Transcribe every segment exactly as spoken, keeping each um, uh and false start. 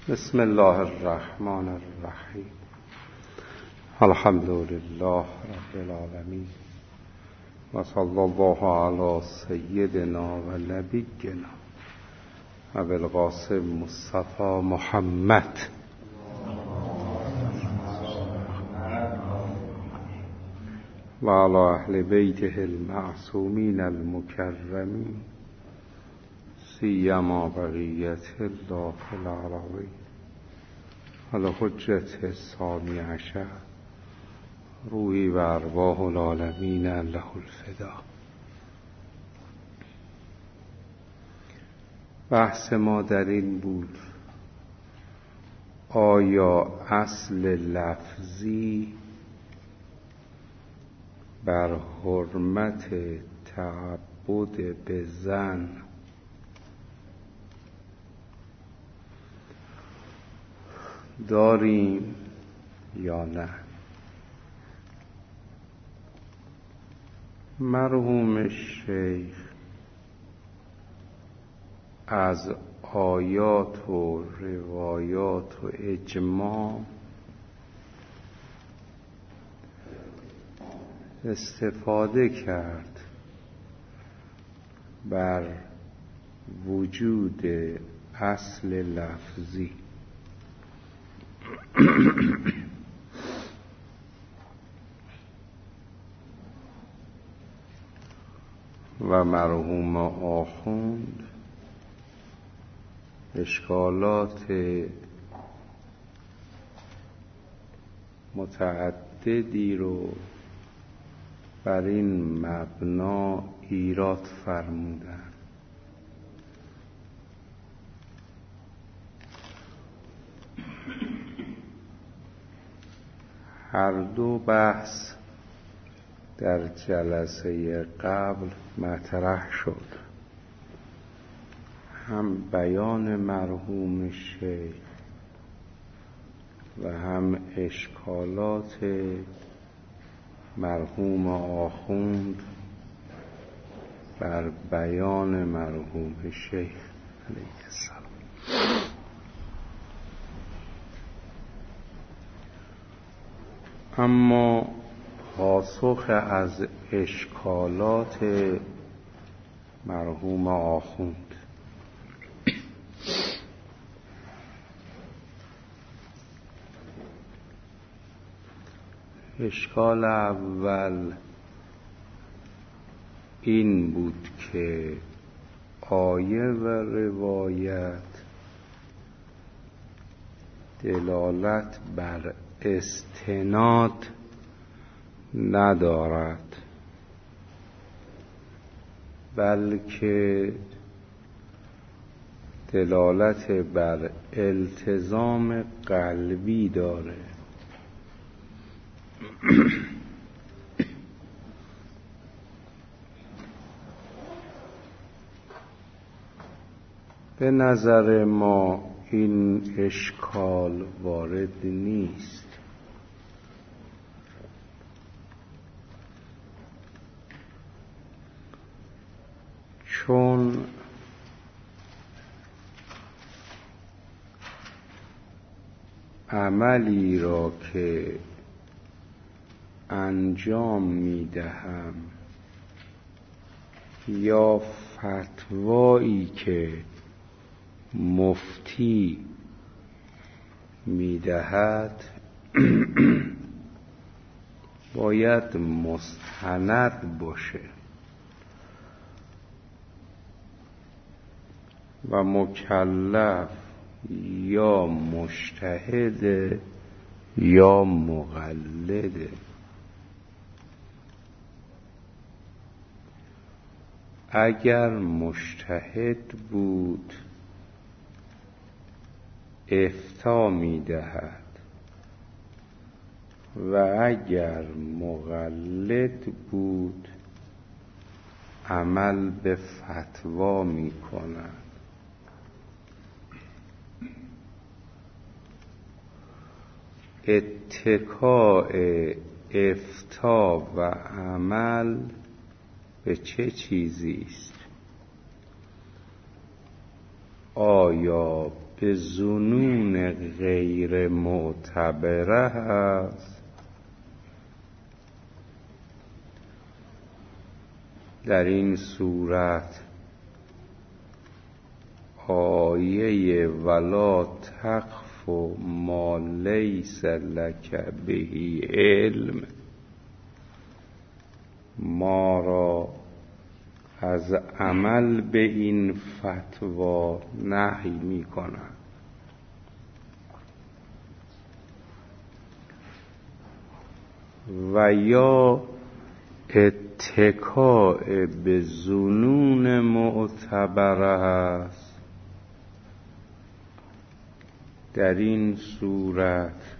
بسم الله الرحمن الرحیم. الحمد لله رب العالمین و صلی الله علی سیدنا و نبینا ابی القاسم مصطفی محمد و علی اهل بیته المعصومین المکرمین سیما بقیت الله العربی علی حجت الثانی عشر روحی و ارواح العالمین له الفدا. بحث ما در این بود آیا اصل لفظی بر حرمت تعبد به زن داریم یا نه؟ مرحوم شیخ از آیات و روایات و اجماع استفاده کرد بر وجود اصل لفظی و مرحوم آخوند اشکالات متعددی رو بر این مبنا ایراد فرمودند. هر دو بحث در جلسه قبل مطرح شد، هم بیان مرحوم شیخ و هم اشکالات مرحوم آخوند بر بیان مرحوم شیخ علیه السلام. اما پاسخ از اشکالات مرحوم آخوند. اشکال اول این بود که آیه و روایت دلالت بر استناد ندارد، بلکه دلالت بر التزام قلبی داره. به نظر ما این اشکال وارد نیست، چون عملی را که انجام میدهم یا فتوایی که مفتی میدهد باید مستند باشه و مکلف یا مجتهد یا مقلده. اگر مجتهد بود افتا می‌دهد و اگر مقلد بود عمل به فتوا می‌کند. اتکاء افتا و عمل به چه چیزی است؟ آیا به ظنون غیر معتبره است، در این صورت آیه ولا تقف ما لیس لک به علم ما را از عمل به این فتوا نهی می کند. و یا اتکاء به ظنون معتبره است، در این صورت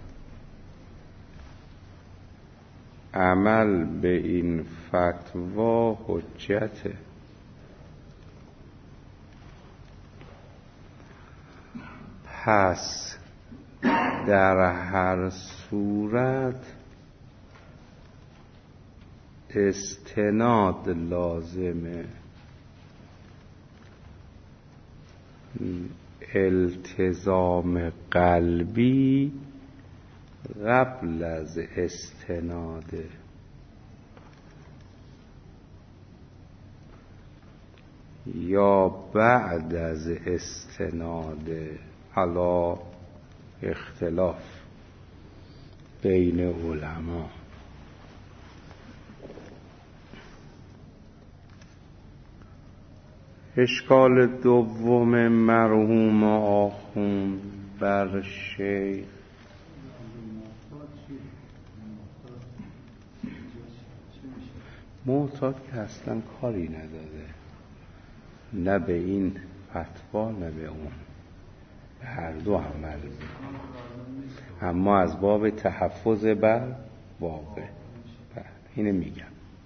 عمل به این فتوا حجته. پس در هر صورت استناد لازمه، التزام قلبی قبل از استناده. یا بعد از استناده، علی اختلاف بین علما. اشکال دوم مرحوم آخوند بر شیخ، معتاد که اصلا کاری نداده، نه به این فتوا نه به اون، به هر دو عمل میکنه، اما از باب تحفظ بر واقع. اینه میگم.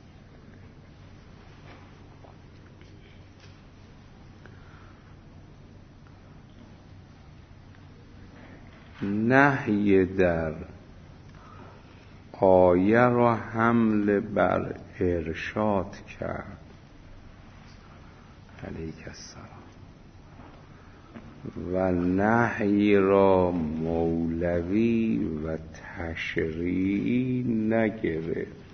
نهی در آیه را حمل بر ارشاد کرد علیک السلام و نهی را مولوی و تشریعی نگرفت.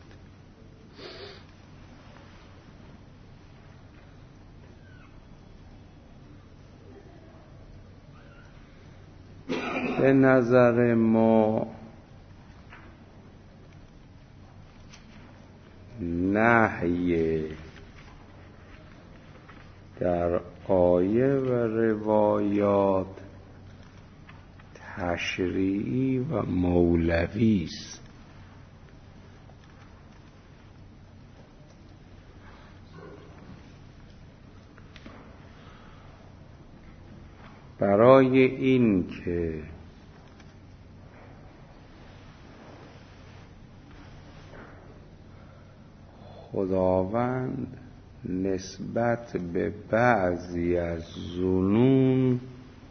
به نظر ما نهی در آیه و روایات تشریعی و مولوی است. برای این که خداوند نسبت به بعضی از ظنون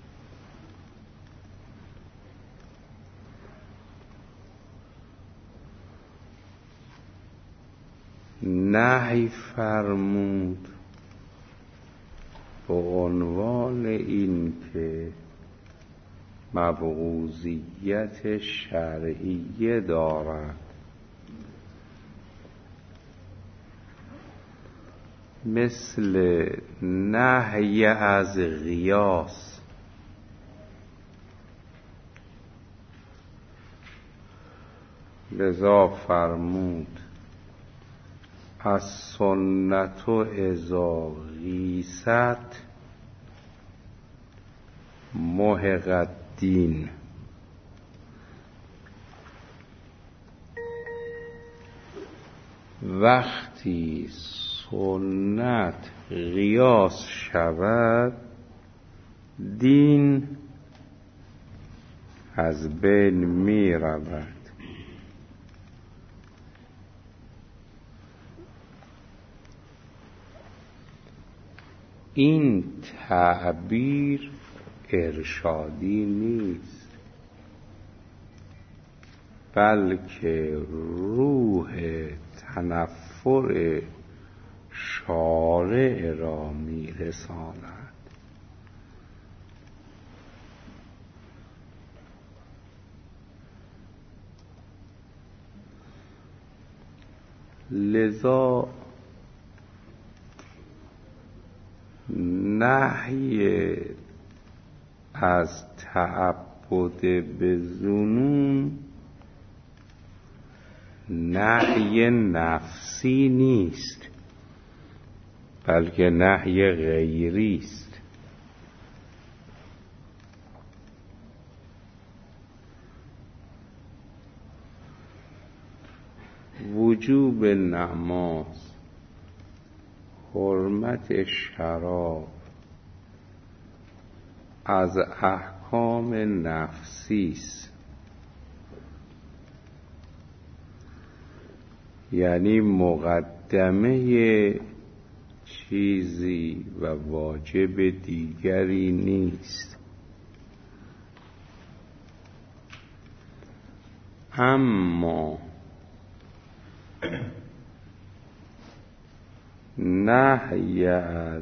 نهی فرمود به عنوان این که مبعوضیت شرعیه دارد، مثل نهی از قیاس. لذا فرمود از سنت و اذا قیست محق الدین. وقتی سنت قیاس شود دین از بین می رود. این تعبیر ارشادی نیست، بلکه روح تنفر شارع را می رساند. لذا نهی از تعبد به ظنون نهی نفسی نیست، بلکه نهی غیری است. وجوب نماز، حرمت شراب از احکام نفسی است، یعنی مقدمه چیزی و واجب دیگری نیست. اما نهی از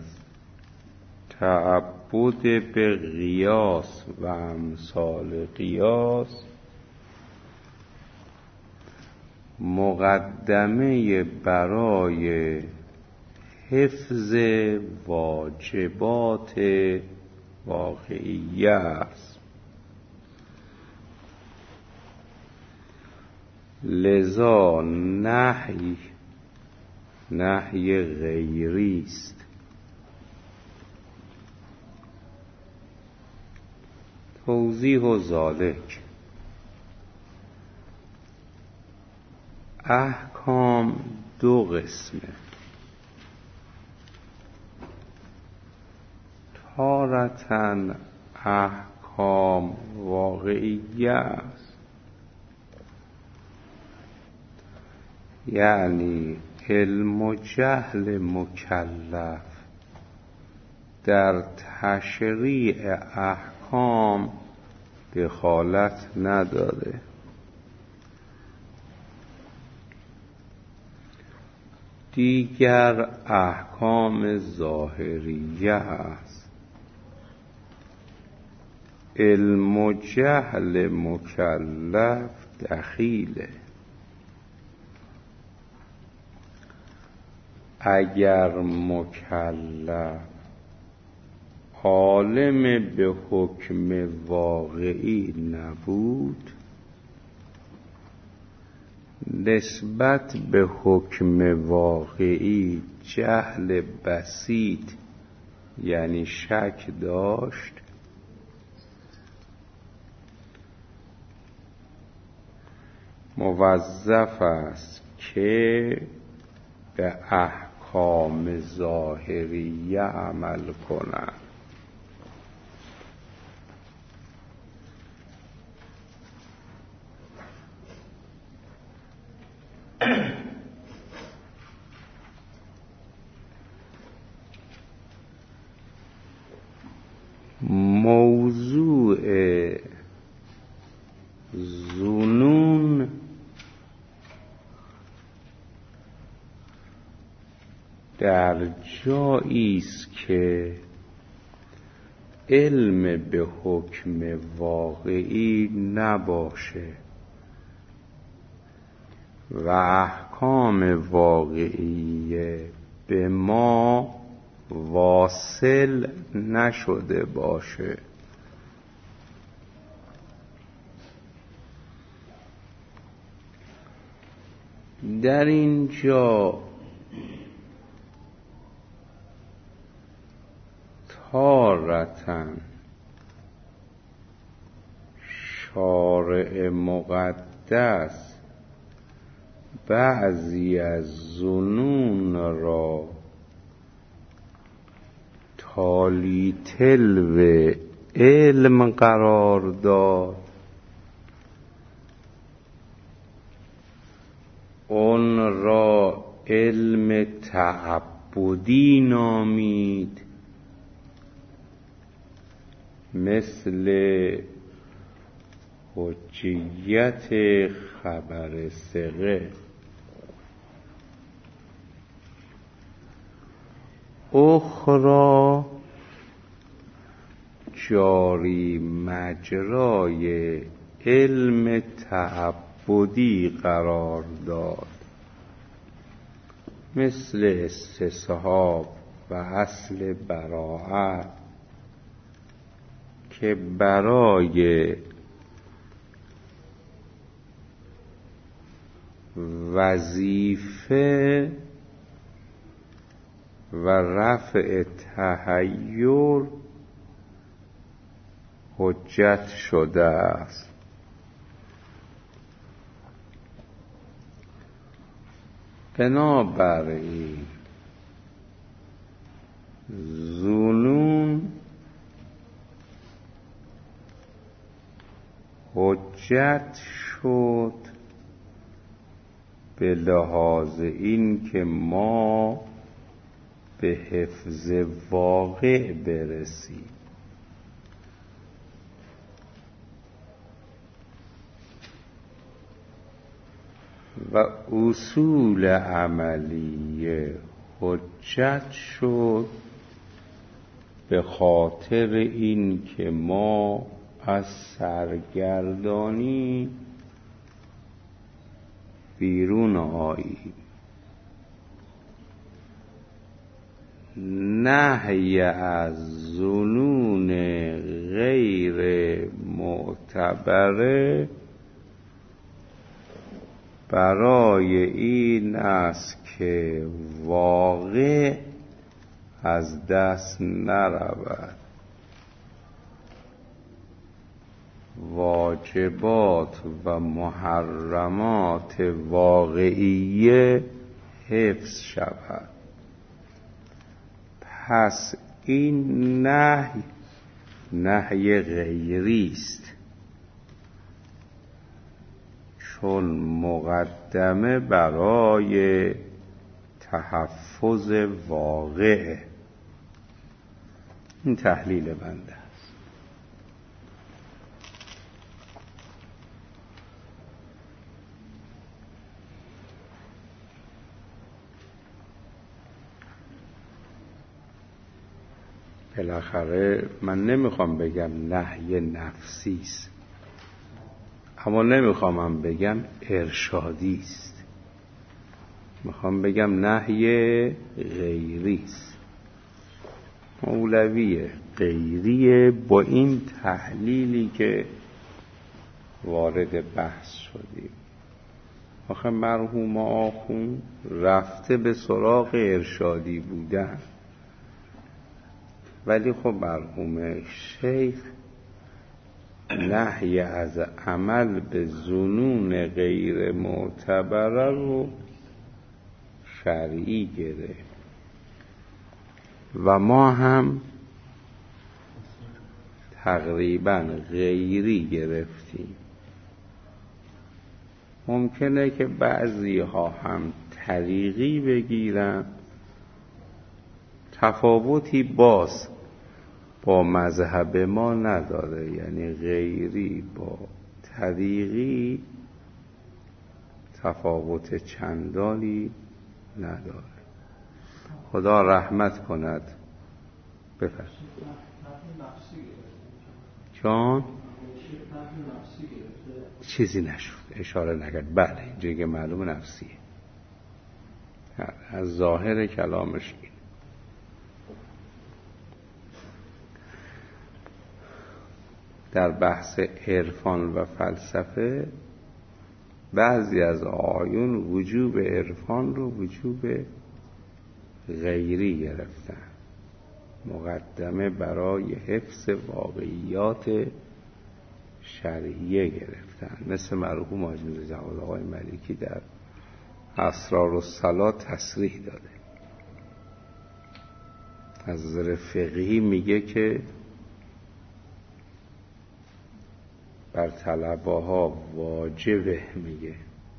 تعبد به قیاس و امثال قیاس مقدمه برای حفظ واجبات واقعیه است. لذا نهی نهی غیری است. توضیح و ذالک: احکام دو قسمه، تارةً احکام واقعیه است، یعنی علم و جهل مکلف در تشریع احکام دخالت نداره. دیگر احکام ظاهریه است، علم و جهل مکلف دخیله. اگر مکلف عالم به حکم واقعی نبود، نسبت به حکم واقعی جهل بسیط یعنی شک داشت، موظف است که به احکام ظاهریه عمل کند. موضوع ظنون در جایی است که علم به حکم واقعی نباشه و احکام واقعی به ما واصل نشده باشه. در اینجا تارةً شارع مقدس بعضی از ظنون را تالی تلو علم قرار داد، اون را علم تعبدی نامید، مثل حجیت خبر ثقه. اخرى جاری مجرای علم تعبدی قرار داد، مثل استصحاب و اصل براءت که برای وظیفه و رفع تحیر حجت شده است. بنابراین ظنون حجت شد به لحاظ این که ما به حفظ واقع برسیم. و اصول عملیه حجت شد به خاطر این که ما از سرگردانی بیرون آییم. نهی از ظنون غیر معتبره برای این است که واقع از دست نرود، واجبات و محرمات واقعیه حفظ شود. پس این نهی نهی غیری است، چون مقدمه برای تحفظ واقع. این تحلیل بنده است. بالاخره من نمیخوام بگم نهی نفسی است، اما نمیخوام هم بگم ارشادی است. میخوام بگم نهی غیری است، مولویه غیریه. با این تحلیلی که وارد بحث شدیم، آخه مرحوم آخوند رفته به سراغ ارشادی بودن، ولی خب مرحوم شیخ نهی از عمل به ظنون غیر معتبره رو شرعی گرفت و ما هم تقریبا غیری گرفتیم. ممکنه که بعضی ها هم طریقی بگیرن، تفاوتی باز با مذهب ما نداره، یعنی غیری با طریقی تفاوت چندانی نداره. خدا رحمت کند. بفرمایید. جان چیزی نشد، اشاره نکرد. بله اینجا که معلوم نفسیه، از ظاهر کلامش این. در بحث عرفان و فلسفه بعضی از آیون وجوب عرفان رو وجوب غیری گرفتن، مقدمه برای حفظ واقعیات شرعیه گرفتن، مثل مرحوم حاج میرزا جواد آقای ملکی در اسرارالصلاة تصریح داده. از نظر فقهی میگه که بر طلبه ها واجبه، میگه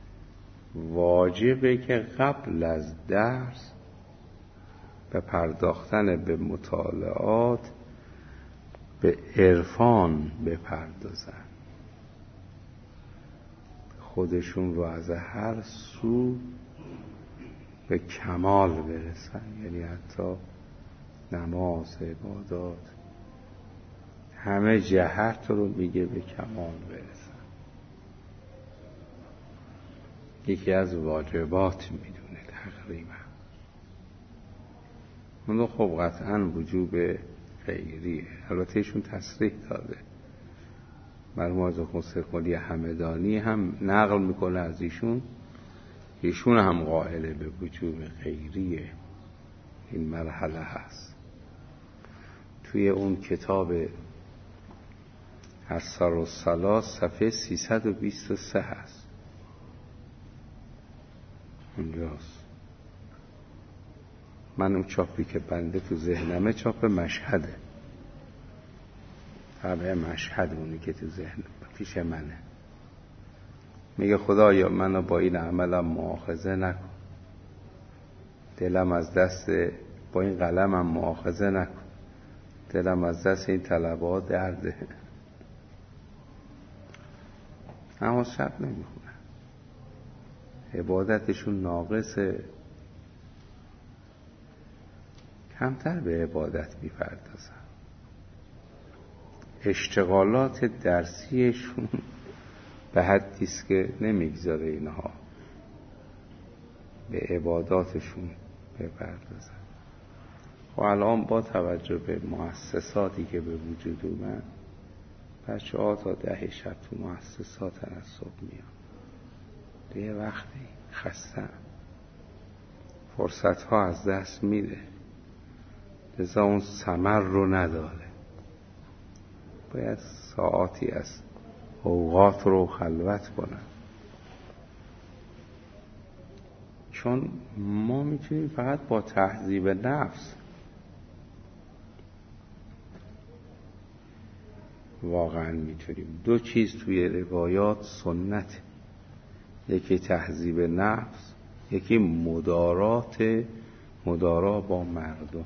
واجبه که قبل از درس به پرداختن به مطالعات به عرفان بپردازن، خودشون رو از هر سو به کمال برسن، یعنی حتی نماز، عبادات، همه جهت رو میگه به کمال برسن. یکی از واجبات میدونه تقریبا. اون خب قطعا وجوب غیریه. البته ایشون تصریح داده، مرحوم حاجی خسرو قلی همدانی هم نقل میکنه از ایشون، ایشون هم قائل به وجوب غیریه این مرحله هست. توی اون کتاب اثر الصلاة صفحه سیصد و بیست و سه هست، اونجاست. من اون چاپی که بنده تو ذهنمه چاپ مشهده، طبع مشهد اونی که تو ذهن پیش منه. میگه خدایا منو با این عملم مؤاخذه نکن، دلم از دست با این قلمم مؤاخذه نکن، دلم از دست این طلبات درده. اما شب نمیخونن، عبادتشون ناقصه، کمتر به عبادت میپردازن، اشتغالات درسیشون به حدیست که نمیگذاره اینها به عباداتشون بپردازن. و الان با توجه به مؤسساتی که به وجود اومد، بچه ها تا ده شب تو مؤسسات تنصب میان، دیگه وقتی خستم، فرصت ها از دست میده، لذا اون ثمر رو نداره. باید ساعاتی از اوقات رو خلوت کنن، چون ما میتونیم فقط با تهذیب نفس واقعا میتونیم. دو چیز توی روایات سنت، یکی تهذیب نفس، یکی مدارات مدارا با مردم.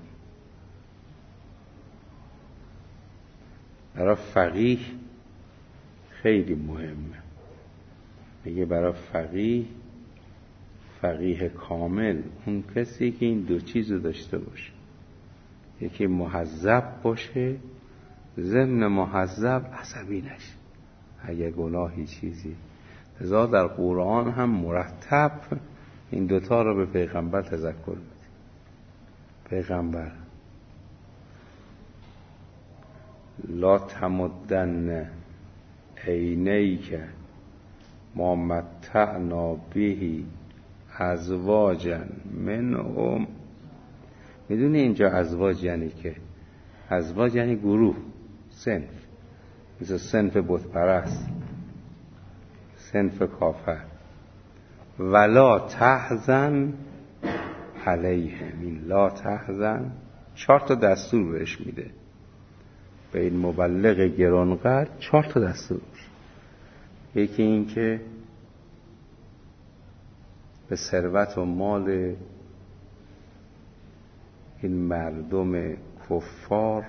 برای فقیه خیلی مهمه، میگه برای فقیه فقیه کامل اون کسی که این دو چیز رو داشته باشه، یکی مهذب باشه، ضمن مهذب عصبی نشه اگه گناهی چیزی. لذا در قرآن هم مرتب این دوتا رو به پیغمبر تذکر میده. پیغمبر لا تمدن عینیک ما متعنا به ازواجا منهم. میدونی اینجا ازواج یعنی که ازواج یعنی گروه، صنف، مثل صنف بت پرست، صنف کافر. ولا تحزن علیهم، این لا تحزن چهار تا دستور بهش میده، به این مبلغ گرانقدر چهار تا دستور. یکی این که به ثروت و مال این مردم کفار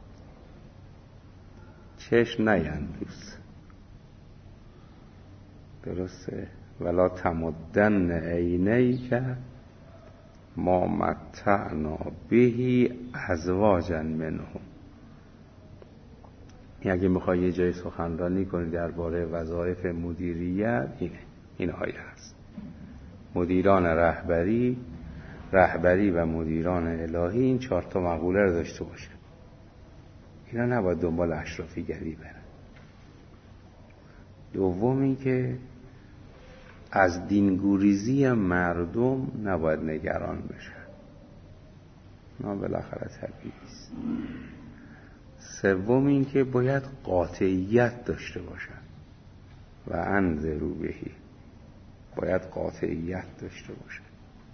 چشم نیندوز، درسته؟ ولا تمدن عینیک ما متعنا به ازواجا منهم. اگه میخوای یه جای سخنرانی کنی درباره وظایف مدیریت، اینه این آیه هست. مدیران رهبری رهبری و مدیران الهی این چهار تا مقوله رو داشته باشن. اینا نباید دنبال اشرافی گری برن. دوم این که از دینگوریزی مردم نباید نگران بشن، نه بالاخره طبیعی است. سوم این که باید قاطعیت داشته باشن و انذروا بهی، باید قاطعیت داشته باشن،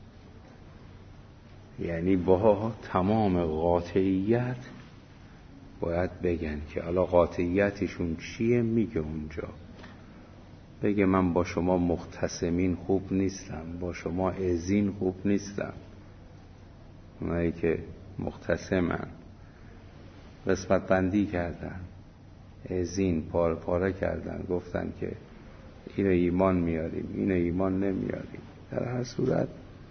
یعنی با تمام قاطعیت باید بگن که حالا قاطعیتشون چیه. میگه اونجا بگه من با شما مختصمین خوب نیستم، با شما ازین خوب نیستم. اونایی که مختصمن قسمت بندی کردن، ازین پاره پاره کردن، گفتن که اینو ایمان میاریم اینو ایمان نمیاریم. در هر صورت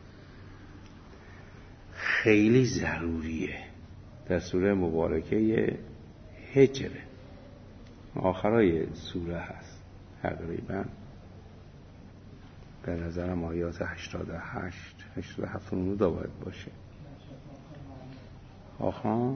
خیلی ضروریه. در سوره مبارکه هجره آخرای سوره هست تقریبا، به نظرم آیات هشتاد و هشت هشتاد و هفت اونو دا باید باشه. آخه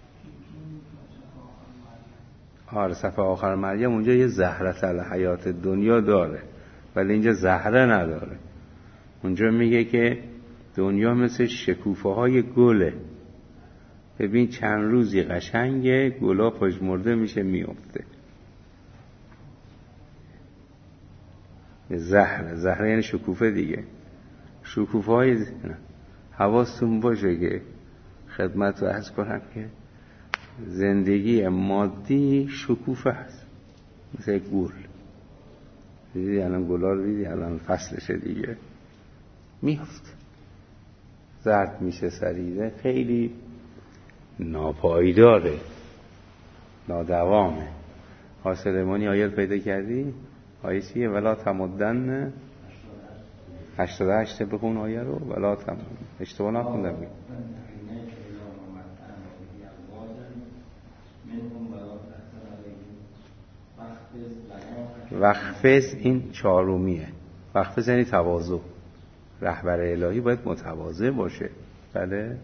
آره صفحه آخر مریم اونجا یه زهرة الحیات دنیا داره ولی اینجا زهره نداره. اونجا میگه که دنیا مثل شکوفه های گله، ببین چند روزی قشنگه، گلا پژمرده میشه میفته. زهره زهره یعنی شکوفه دیگه. شکوفه های حواستون باشه که خدمت رو عرض کنم که زندگی مادی شکوفه هست مثل گل. دیدی الان گلا رو دیدی الان فصلشه دیگه میفته، زرد میشه سریعه، خیلی ناپایداره، نادوامه. حاصلمانی آیت پیدا کردی؟ آیه چیه؟ ولا تمدن هشتاد و هشت بخون آیه رو. ولا تمدن اشتباه نخوندم. وقفز این چهارمیه. وقفز یعنی تواضع. رهبر الهی باید متواضع باشه. بله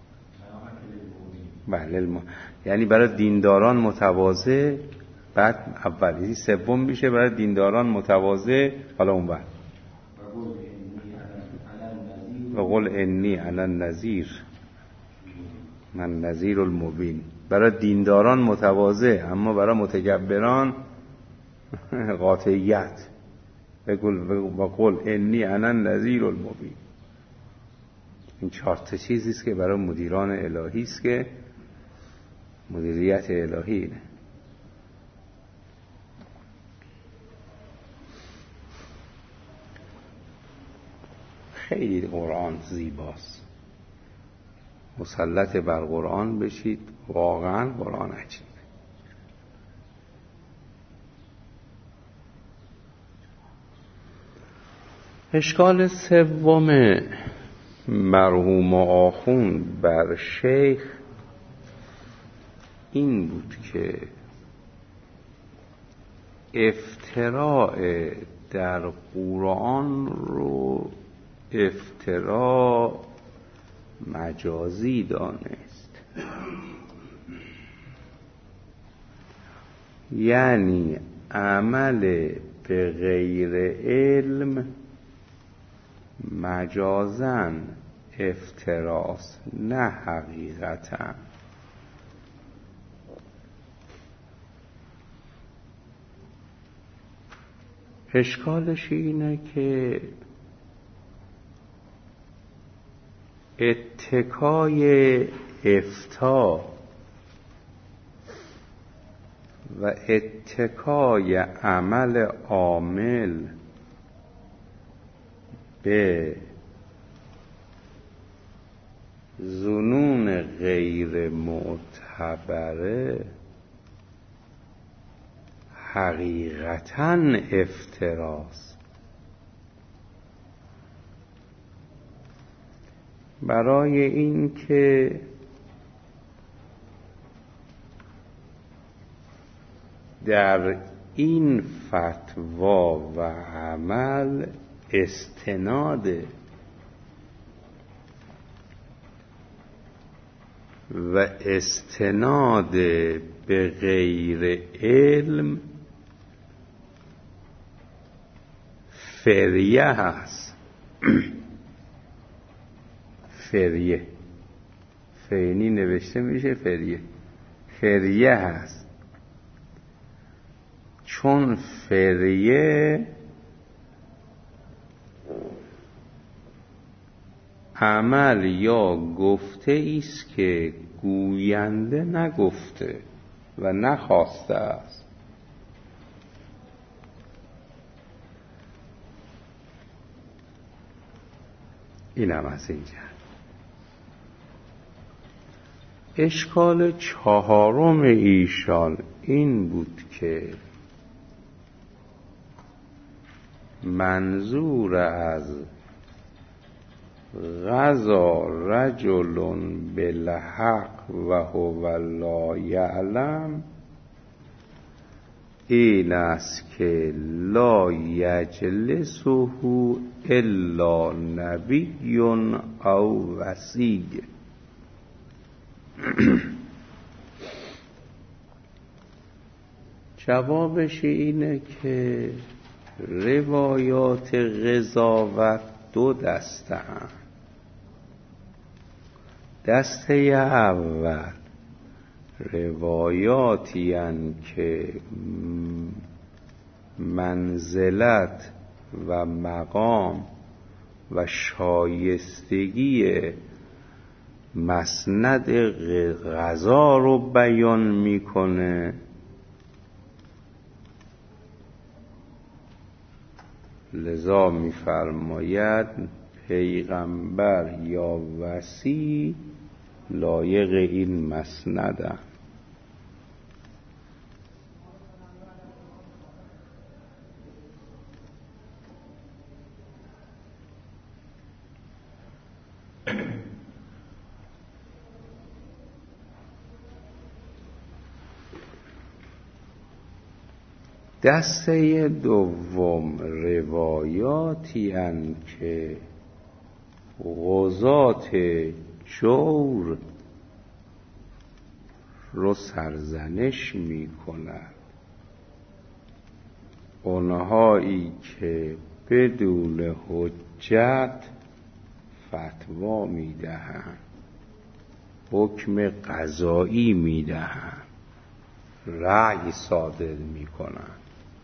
بله الم... یعنی برای دینداران متواضع، بعد اولی سوم میشه برای دینداران متواضع، حالا اون بعد و قل انی انا النذیر من نذیر المبین. برای دینداران متواضع، اما برای متکبران قاطعیت. بقول و قل انی انا النذیر المبین. این چهار تا چیزی است که برای مدیران الهی است که مدیریت الهی اینه. خیلی قرآن زیباست. مسلط بر قرآن بشید، واقعا قرآن عجیبه. اشکال سوم مرحوم آخوند بر شیخ این بود که افتراء در قرآن رو افتراء مجازی دانست، یعنی عمل به غیر علم مجازن افتراست نه حقیقتا. اشکالش اینه که اتکای افتا و اتکای عمل عامل به ظنون غیر معتبره حقیقتاً افتراست. برای این که در این فتوا و عمل استناد و استناد به غیر علم فریه هست. فریه فینی نوشته میشه فریه فریه هست، چون فریه عمل یا گفته ایست که گوینده نگفته و نخواسته است. اینم از این جهت. اشکال چهارم ایشان این بود که منظور از غزا رجل بالحق و هو لا یعلم این است که لا یجلسه الا نبی او وصی. جوابش اینه که روایات قضاوت دو دسته هم. دسته اول روایاتی هن که منزلت و مقام و شایستگی مسند قضا رو بیان میکنه، لذا میفرماید پیغمبر یا وصی لایق این مسندن. دسته دوم روایاتی هن که غزات جور رو سرزنش می کنند، اونهایی که بدون حجت فتوا می دهند، حکم قضایی می دهند، رأی صادر می کنند.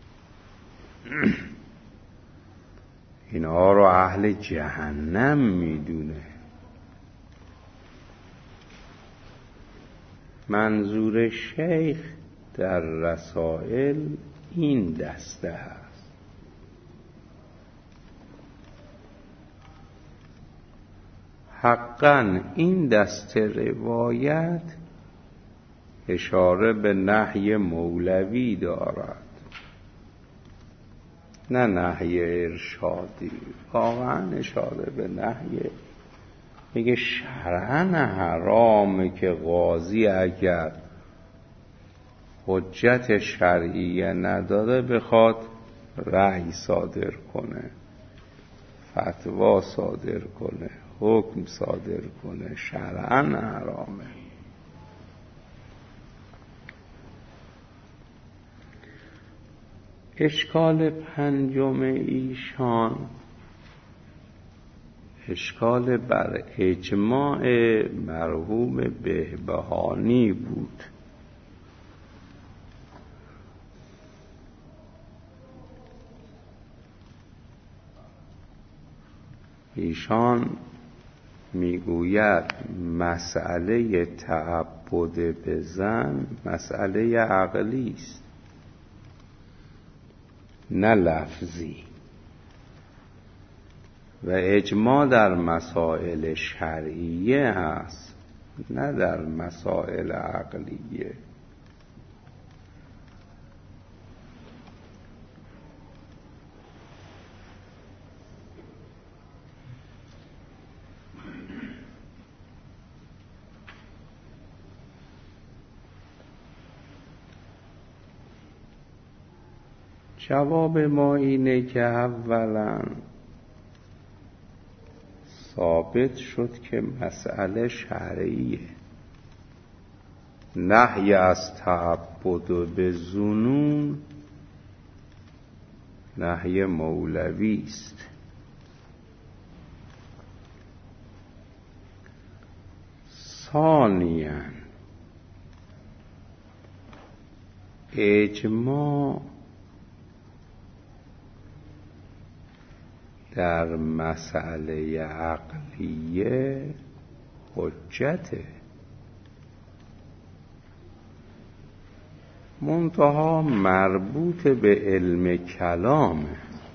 اینها رو اهل جهنم میدونه. منظور شیخ در رسائل این دسته است. حقاً این دسته روایت اشاره به نهی مولوی دارد، نه نهی ارشادی. واقعا اشاره به نهی، میگه شرعاً حرامه که قاضی اگر حجت شرعیه نداره بخواد رأی صادر کنه، فتوا صادر کنه، حکم صادر کنه. شرعاً حرامه. اشکال پنجم ایشان اشکال بر اجماع مرحوم بهبهانی بود. ایشان میگوید مسئله تعبد به زن مسئله عقلی است نه لفظی، و اجماع در مسائل شرعیه هست نه در مسائل عقلیه. جواب ما اینه که اولا ثابت شد که مسئله شرعیه. نهی از تعبد به ظنون نهی مولوی است. ثانیاً اجماع در مسئله عقلیه حجته، منتها مربوط به علم کلامه،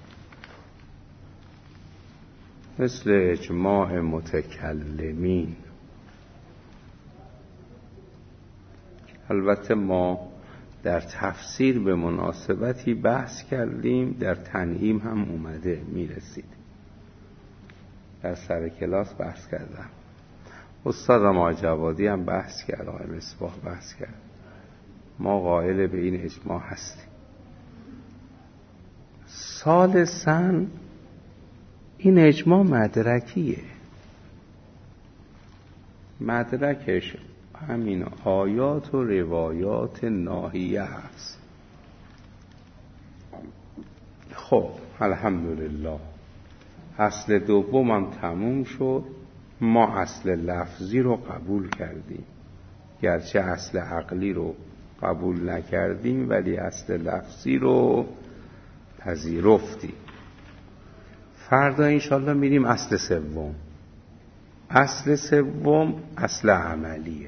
مثل اجماع متکلمین. البته ما در تفسیر به مناسبتی بحث کردیم، در تنعیم هم اومده میرسید، در سر کلاس بحث کردم، استادم آقای جوادی هم بحث کرد، آقای مصباح بحث کرد. ما قائل به این اجماع هستیم. ثالثاً این اجماع مدرکیه، مدرکش همین آیات و روایات ناحیه هست. خب الحمدلله اصل دوم هم تموم شد. ما اصل لفظی رو قبول کردیم، گرچه اصل عقلی رو قبول نکردیم ولی اصل لفظی رو پذیرفتیم. فردا انشالله میریم اصل سوم. اصل سوم اصل عملیه.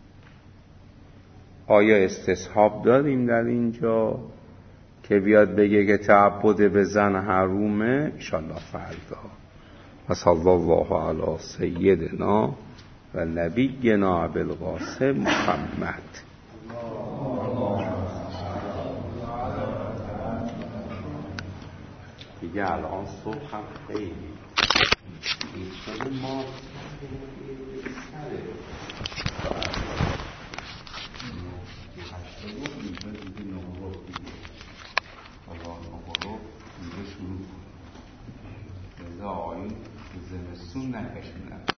آیا استصحاب داریم در اینجا که بیاد بگه که تعبد به زن حرومه؟ انشالله فردا. و صلی الله علی سیدنا و نبینا ابوالقاسم محمد. دیگه الان صبح هم خیلی این ما آقایون زمستون نکشیدن.